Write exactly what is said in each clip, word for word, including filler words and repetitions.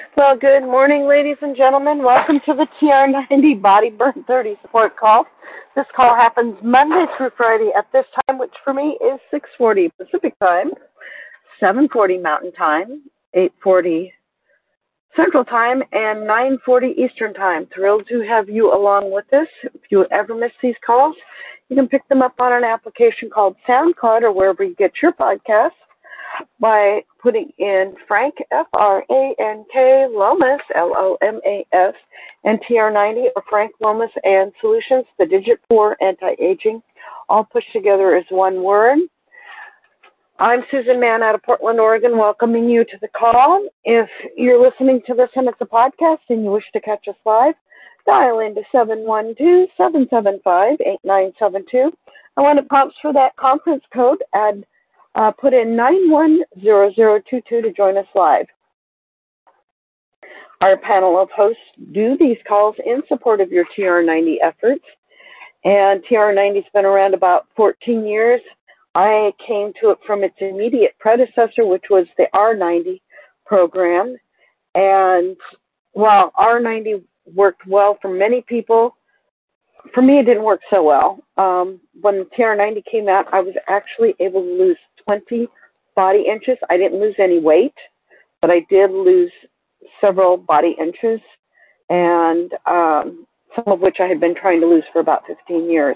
Well, good morning, ladies and gentlemen. Welcome to the T R ninety Body Burn thirty support call. This call happens Monday through Friday at this time, which for me is six forty Pacific time, seven forty Mountain time, eight forty Central time, and nine forty Eastern time. Thrilled to have you along with us. If you ever miss these calls, you can pick them up on an application called SoundCloud or wherever you get your podcasts by putting in Frank, F R A N K, Lomas, L O M A S, and T R ninety, or Frank Lomas and Solutions, the digit four anti-aging, all pushed together as one word. I'm Susan Mann out of Portland, Oregon, welcoming you to the call. If you're listening to this and it's a podcast and you wish to catch us live, dial into seven one two, seven seven five, eight nine seven two. And when it prompts for that conference code, add Uh, put in nine one zero zero two two to join us live. Our panel of hosts do these calls in support of your T R ninety efforts, and T R ninety's been around about fourteen years. I came to it from its immediate predecessor, which was the R ninety program, and while R ninety worked well for many people, for me it didn't work so well. Um, when T R ninety came out, I was actually able to lose twenty body inches. I didn't lose any weight, but I did lose several body inches, and um, some of which I had been trying to lose for about fifteen years.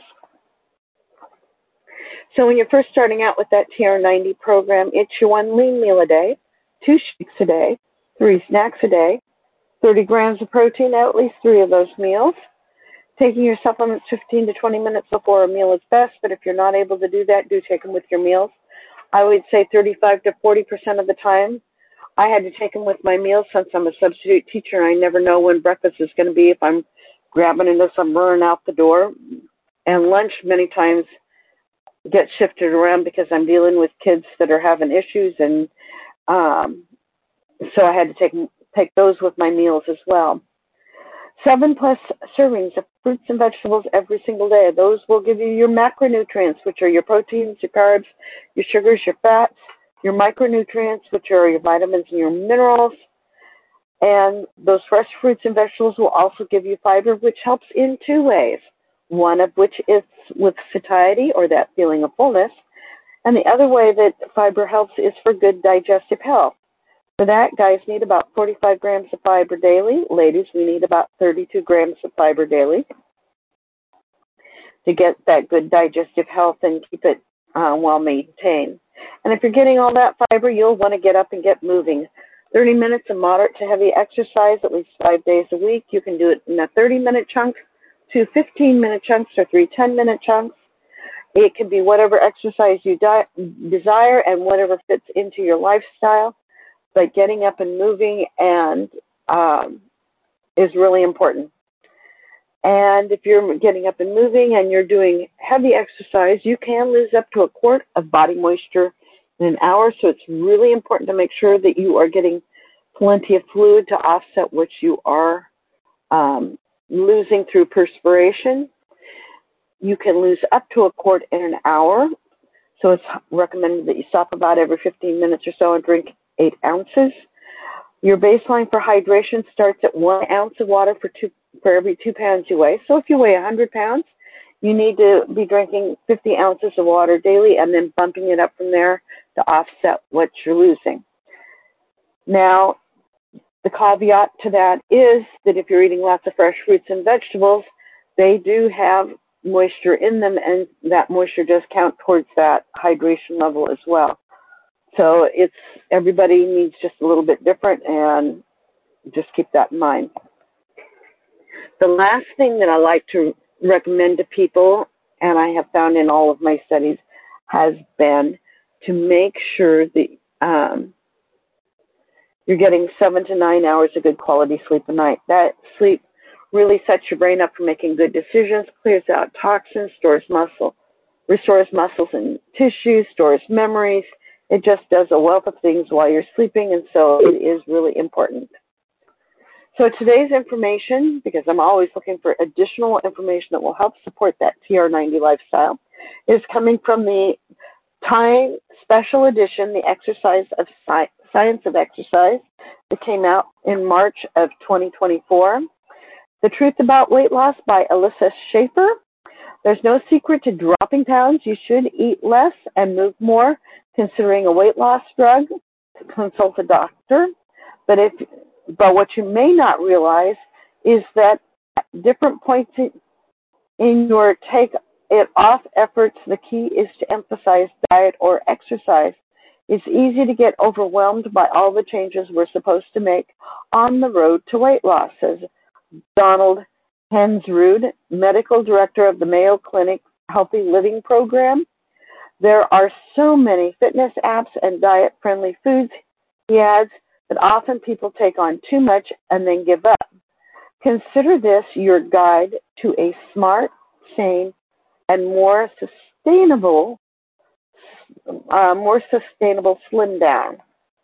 So when you're first starting out with that T R ninety program, it's your one lean meal a day, two shakes a day, three snacks a day, thirty grams of protein at least three of those meals. Taking your supplements fifteen to twenty minutes before a meal is best, but if you're not able to do that, do take them with your meals. I would say thirty-five to forty percent of the time, I had to take them with my meals since I'm a substitute teacher. I never know when breakfast is going to be if I'm grabbing into some running out the door. And lunch many times gets shifted around because I'm dealing with kids that are having issues, and um, so I had to take take those with my meals as well. Seven plus servings of fruits and vegetables every single day. Those will give you your macronutrients, which are your proteins, your carbs, your sugars, your fats, your micronutrients, which are your vitamins and your minerals. And those fresh fruits and vegetables will also give you fiber, which helps in two ways. One of which is with satiety, or that feeling of fullness. And the other way that fiber helps is for good digestive health. For that, guys need about forty-five grams of fiber daily. Ladies, we need about thirty-two grams of fiber daily to get that good digestive health and keep it uh, well maintained. And if you're getting all that fiber, you'll want to get up and get moving. thirty minutes of moderate to heavy exercise at least five days a week. You can do it in a thirty-minute chunk, two fifteen-minute chunks, or three ten-minute chunks. It can be whatever exercise you di- desire and whatever fits into your lifestyle. But getting up and moving and um, is really important. And if you're getting up and moving and you're doing heavy exercise, you can lose up to a quart of body moisture in an hour. So it's really important to make sure that you are getting plenty of fluid to offset what you are um, losing through perspiration. You can lose up to a quart in an hour. So it's recommended that you stop about every fifteen minutes or so and drink eight ounces. Your baseline for hydration starts at one ounce of water for two for every two pounds you weigh. So if you weigh one hundred pounds, you need to be drinking fifty ounces of water daily and then bumping it up from there to offset what you're losing. Now, the caveat to that is that if you're eating lots of fresh fruits and vegetables, they do have moisture in them, and that moisture does count towards that hydration level as well. So it's everybody needs just a little bit different, and just keep that in mind. The last thing that I like to recommend to people, and I have found in all of my studies, has been to make sure that um, you're getting seven to nine hours of good quality sleep a night. That sleep really sets your brain up for making good decisions, clears out toxins, stores muscle, restores muscles and tissues, stores memories. It just does a wealth of things while you're sleeping, and so it is really important. So today's information, because I'm always looking for additional information that will help support that T R ninety lifestyle, is coming from the Time Special Edition, The Exercise of Sci- Science of Exercise, that came out in March of twenty twenty-four. The Truth About Weight Loss by Alyssa Schaefer. There's no secret to dropping pounds. You should eat less and move more. Considering a weight loss drug, consult a doctor. But if, but what you may not realize is that at different points in your take it off efforts, the key is to emphasize diet or exercise. It's easy to get overwhelmed by all the changes we're supposed to make on the road to weight loss, says Donald Hensrud, medical director of the Mayo Clinic Healthy Living Program. There are so many fitness apps and diet-friendly foods, he adds, that often people take on too much and then give up. Consider this your guide to a smart, sane, and more sustainable, uh, more sustainable slim down.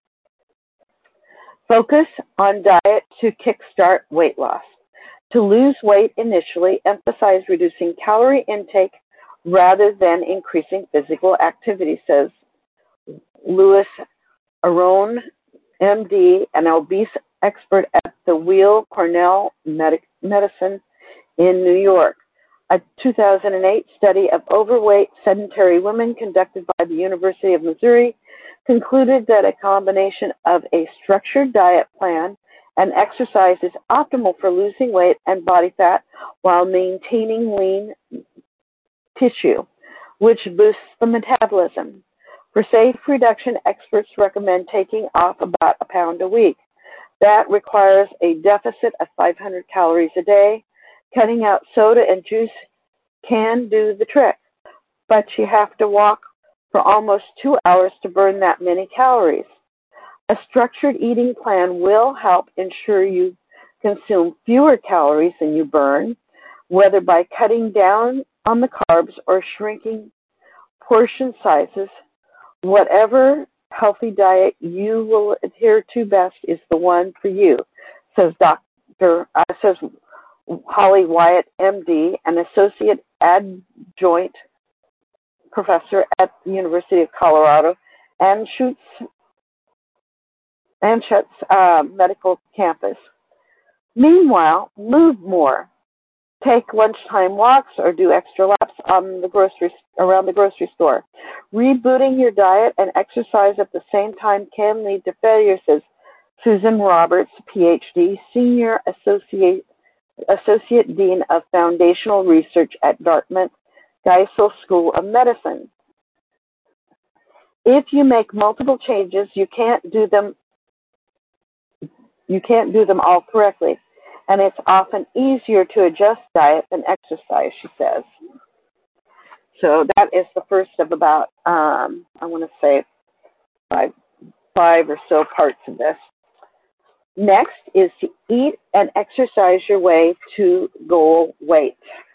Focus on diet to kickstart weight loss. To lose weight initially, emphasize reducing calorie intake rather than increasing physical activity, says Louis Aron, M D, an obese expert at the Weill Cornell Medic- Medicine in New York. A two thousand eight study of overweight sedentary women conducted by the University of Missouri concluded that a combination of a structured diet plan and exercise is optimal for losing weight and body fat while maintaining lean tissue, which boosts the metabolism. For safe reduction, experts recommend taking off about a pound a week. That requires a deficit of five hundred calories a day. Cutting out soda and juice can do the trick, but you have to walk for almost two hours to burn that many calories. A structured eating plan will help ensure you consume fewer calories than you burn, whether by cutting down on the carbs or shrinking portion sizes. Whatever healthy diet you will adhere to best is the one for you, says Doctor Uh, says Holly Wyatt, M D, an associate adjunct professor at the University of Colorado and Schutz Anschutz uh, Medical Campus. Meanwhile, move more. Take lunchtime walks or do extra laps on the grocery around the grocery store. Rebooting your diet and exercise at the same time can lead to failure, says Susan Roberts, P H D, Senior Associate Associate Dean of Foundational Research at Dartmouth Geisel School of Medicine. If you make multiple changes, you can't do them you can't do them all correctly, and it's often easier to adjust diet than exercise, she says. So that is the first of about, um, I want to say, five, five or so parts of this. Next is to eat and exercise your way to goal weight.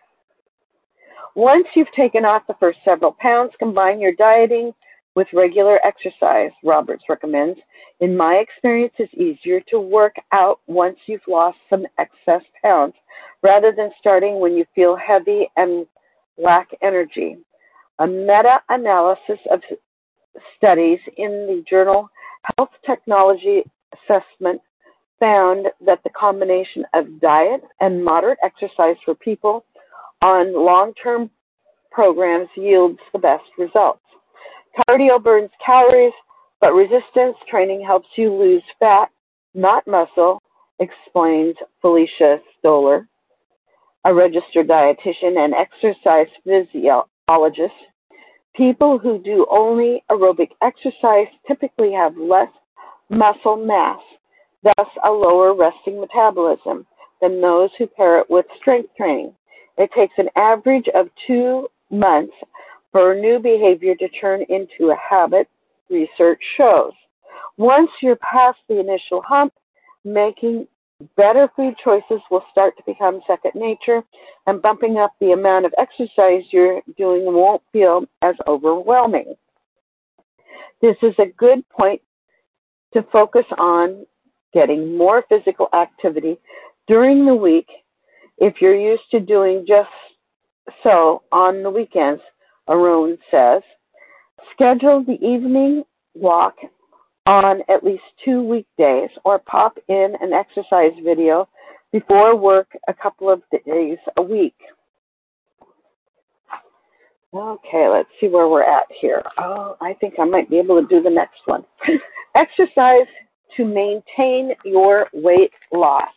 Once you've taken off the first several pounds, combine your dieting with regular exercise, Roberts recommends. In my experience, it's easier to work out once you've lost some excess pounds, rather than starting when you feel heavy and lack energy. A meta-analysis of studies in the journal Health Technology Assessment found that the combination of diet and moderate exercise for people on long-term programs yields the best results. Cardio burns calories, but resistance training helps you lose fat, not muscle, explains Felicia Stoller, a registered dietitian and exercise physiologist. People who do only aerobic exercise typically have less muscle mass, thus a lower resting metabolism than those who pair it with strength training. It takes an average of two months for a new behavior to turn into a habit, research shows. Once you're past the initial hump, making better food choices will start to become second nature, and bumping up the amount of exercise you're doing won't feel as overwhelming. This is a good point to focus on getting more physical activity during the week if you're used to doing just so on the weekends, Arun says. Schedule the evening walk on at least two weekdays or pop in an exercise video before work a couple of days a week. Okay, let's see where we're at here. Oh, I think I might be able to do the next one. Exercise to maintain your weight loss.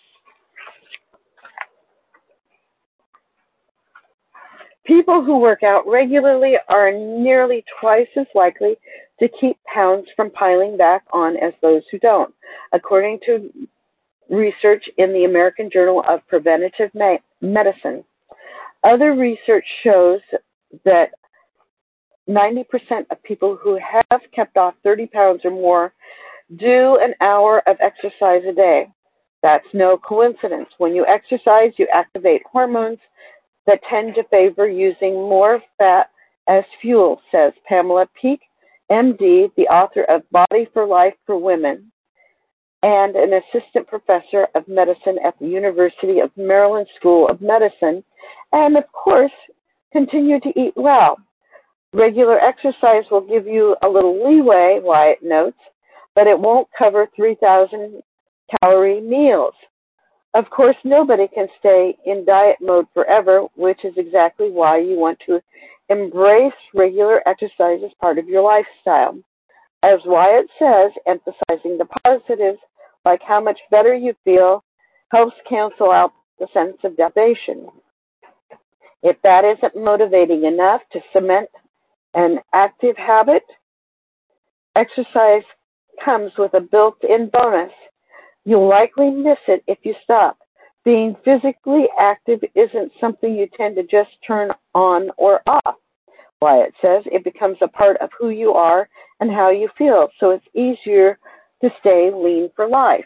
People who work out regularly are nearly twice as likely to keep pounds from piling back on as those who don't, according to research in the American Journal of Preventive Medicine. Other research shows that ninety percent of people who have kept off thirty pounds or more do an hour of exercise a day. That's no coincidence. When you exercise, you activate hormones that tend to favor using more fat as fuel, says Pamela Peake, M D, the author of Body for Life for Women, and an assistant professor of medicine at the University of Maryland School of Medicine, and of course, continue to eat well. Regular exercise will give you a little leeway, Wyatt notes, but it won't cover three thousand calorie meals. Of course, nobody can stay in diet mode forever, which is exactly why you want to embrace regular exercise as part of your lifestyle. As Wyatt says, emphasizing the positives, like how much better you feel, helps cancel out the sense of deprivation. If that isn't motivating enough to cement an active habit, exercise comes with a built-in bonus. You'll likely miss it if you stop. Being physically active isn't something you tend to just turn on or off. Wyatt says it becomes a part of who you are and how you feel, so it's easier to stay lean for life.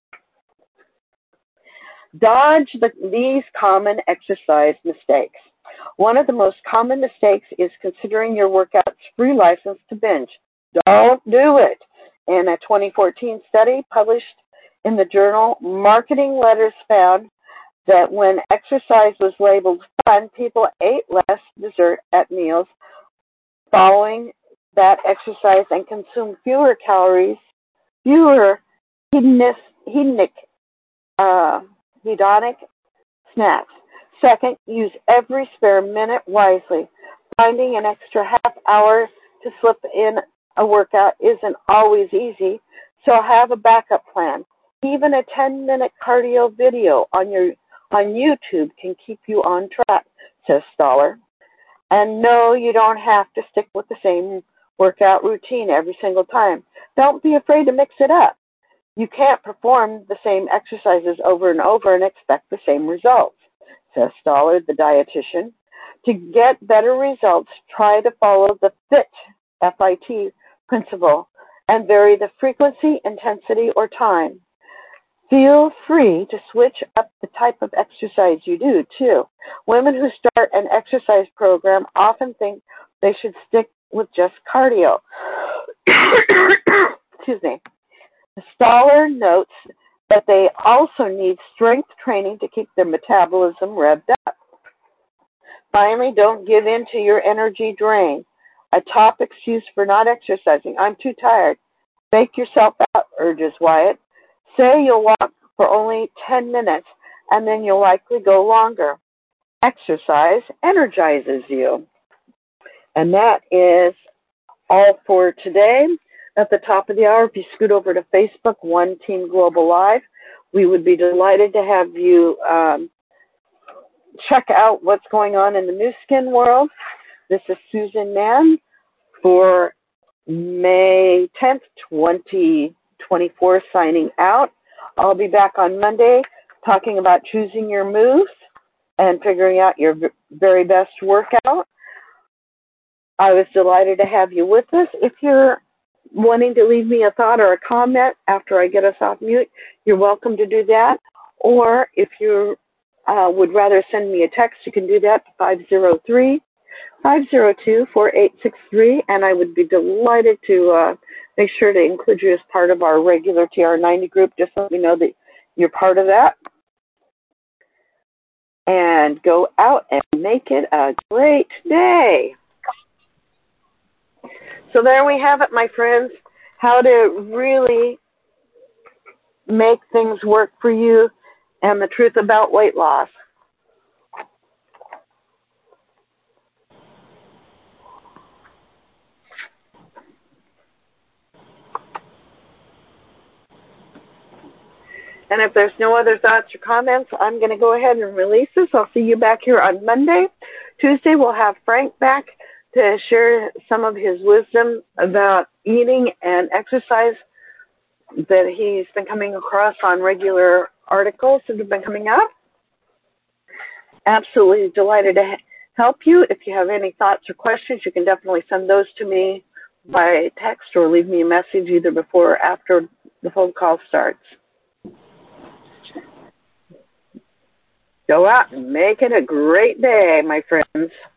Dodge the, these common exercise mistakes. One of the most common mistakes is considering your workouts free license to binge. Don't do it. In a twenty fourteen study published in the journal Marketing Letters found that when exercise was labeled fun, people ate less dessert at meals following that exercise and consumed fewer calories, fewer hedonic, hedonic, uh, hedonic snacks. Second, use every spare minute wisely. Finding an extra half hour to slip in a workout isn't always easy, so have a backup plan. Even a ten-minute cardio video on your on YouTube can keep you on track, says Stoller. And no, you don't have to stick with the same workout routine every single time. Don't be afraid to mix it up. You can't perform the same exercises over and over and expect the same results, says Stoller, the dietitian. To get better results, try to follow the FIT, F I T principle and vary the frequency, intensity, or time. Feel free to switch up the type of exercise you do, too. Women who start an exercise program often think they should stick with just cardio. Excuse me. Stoller notes that they also need strength training to keep their metabolism revved up. Finally, don't give in to your energy drain. A top excuse for not exercising. I'm too tired. Fake yourself out, urges Wyatt. Say you'll walk for only ten minutes, and then you'll likely go longer. Exercise energizes you. And that is all for today. At the top of the hour, if you scoot over to Facebook, One Team Global Live, we would be delighted to have you um, check out what's going on in the Nu Skin world. This is Susan Mann for May tenth, twenty twenty-four, signing out. I'll be back on Monday talking about choosing your moves and figuring out your very best workout. I was delighted to have you with us. If you're wanting to leave me a thought or a comment after I get us off mute, you're welcome to do that. Or if you uh, would rather send me a text, you can do that to five oh three, five oh two, four eight six three, and I would be delighted to uh, make sure to include you as part of our regular T R ninety group. Just let me know that you're part of that. And go out and make it a great day. So there we have it, my friends, how to really make things work for you and the truth about weight loss. And if there's no other thoughts or comments, I'm going to go ahead and release this. I'll see you back here on Monday. Tuesday, we'll have Frank back to share some of his wisdom about eating and exercise that he's been coming across on regular articles that have been coming up. Absolutely delighted to help you. If you have any thoughts or questions, you can definitely send those to me by text or leave me a message either before or after the phone call starts. Go out and make it a great day, my friends.